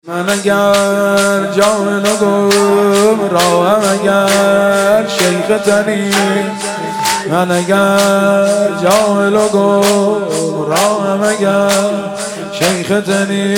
من اگر جان و گمراهم، اگر شیخ تنی، من اگر جاهل و گمراهم، اگر شیخ تنی،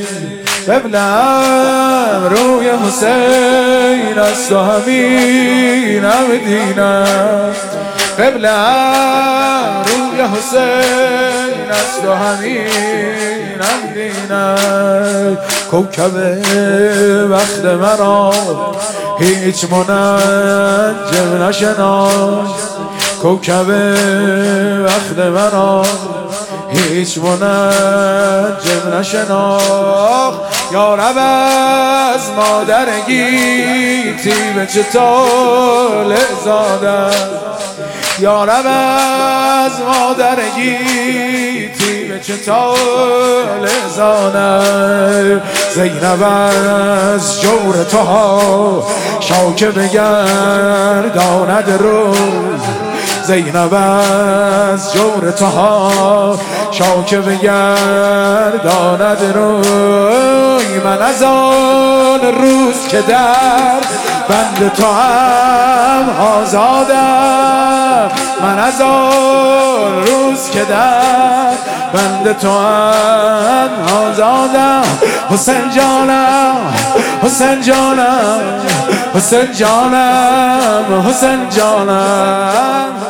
قبله‌ام روی حسین است و همینم دینم، قبله‌ام روی حسین است و همینم دینم. کوکب وقت مرا هیچ منجم نشناخت، کوکب وقت مرا هیچ منجم نشناخت. یا رب از مادر گیتی به چه طالع زادم، یا رب از مادر گیتی به چه طالع زادم. زینب از جور توها شاکه بگرداند روی، زینب از جور توها شاکه بگرداند روی. من از آن روز که در بند تو هم آزادم، من از آن روز که در بند تو هم آزادم. حسین جانم، حسین جانم، حسین جانم، حسین جانم.